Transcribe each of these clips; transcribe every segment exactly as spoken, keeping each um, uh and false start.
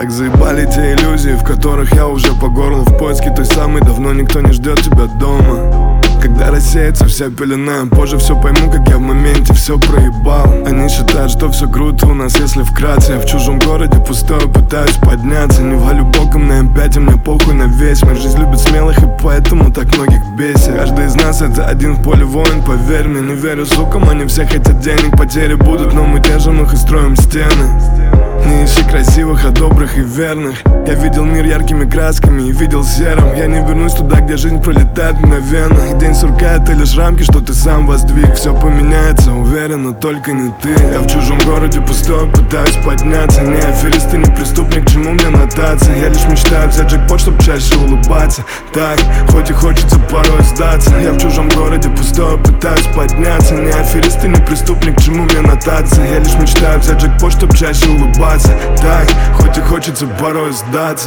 Так заебали те иллюзии, в которых я уже по горло в поиске той самой. Давно никто не ждет тебя дома. Когда рассеется вся пелена, позже все пойму, как я в моменте все проебал. Они считают, что все круто у нас, если вкратце. Я в чужом городе пустой, пытаюсь подняться. Не валю боком на эм пять, и мне похуй на весь мир. Жизнь любит смелых, и поэтому так многих бесит. Каждый из нас это один в поле воин, поверь мне. Не верю сукам, они все хотят денег. Потери будут, но мы держим их и строим стены. Не ищи красивых, а добрых и верных. Я видел мир яркими красками и видел серым. Я не вернусь туда, где жизнь пролетает мгновенно. И день сурка — это лишь рамки, что ты сам воздвиг. Все поменяется, уверен, но только не ты. Я в чужом городе пустой, пытаюсь подняться. Не аферист и не преступник, к чему мне нотация. Я лишь мечтаю взять джекпот, чтоб чаще улыбаться. Так, хоть и хочется порой сдаться. Я в чужом городе пустой, пытаюсь подняться. Не аферист и не преступник, к чему мне нотация. Я лишь мечтаю взять джекпот, чтоб чаще улыбаться. Так, хоть и хочется порой сдаться.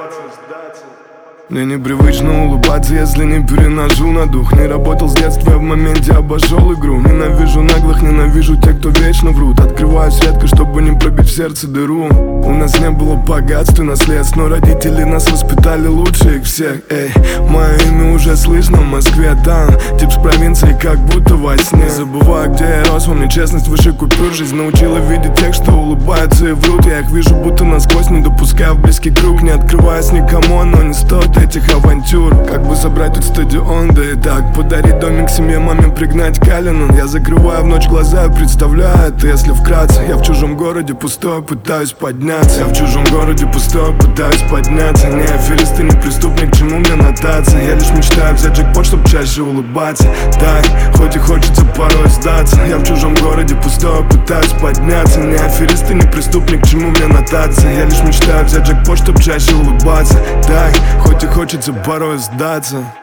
Мне непривычно улыбаться, если не переношу на дух. Не работал с детства, я в моменте обошел игру. Ненавижу наглых, ненавижу тех, кто вечно врут. Открываюсь редко, чтобы не пробить в сердце дыру. У нас не было богатств и наследств, но родители нас воспитали лучше их всех. Эй, мое имя уже слышно в Москве, там тип с провинции, как будто во сне. Забываю, где я рос, во мне честность выше купюр. Жизнь научила видеть тех, что улыбаются и врут. Я их вижу будто насквозь, не допуская в близкий круг. Не открываясь никому, но не стоит этих авантюр. Как бы собрать тут стадион, да и так подарить домик семье, маме пригнать Калинан. Я закрываю в ночь глаза и представляю это, если вкратце. Я в чужом городе пустой, пытаюсь подняться. Я в чужом городе пустой, пытаюсь подняться. Не аферист и не преступник, к чему мне нотация. Я лишь мечтаю взять джекпот, чтоб чаще улыбаться. Так, хоть и хочется порой сдаться. Я в чужом городе пустой, пытаюсь подняться. Не аферист и не преступник, к чему мне нотация. Я лишь мечтаю взять джекпот, чтоб чаще улыбаться. Так, хоть и хочется порой сдаться.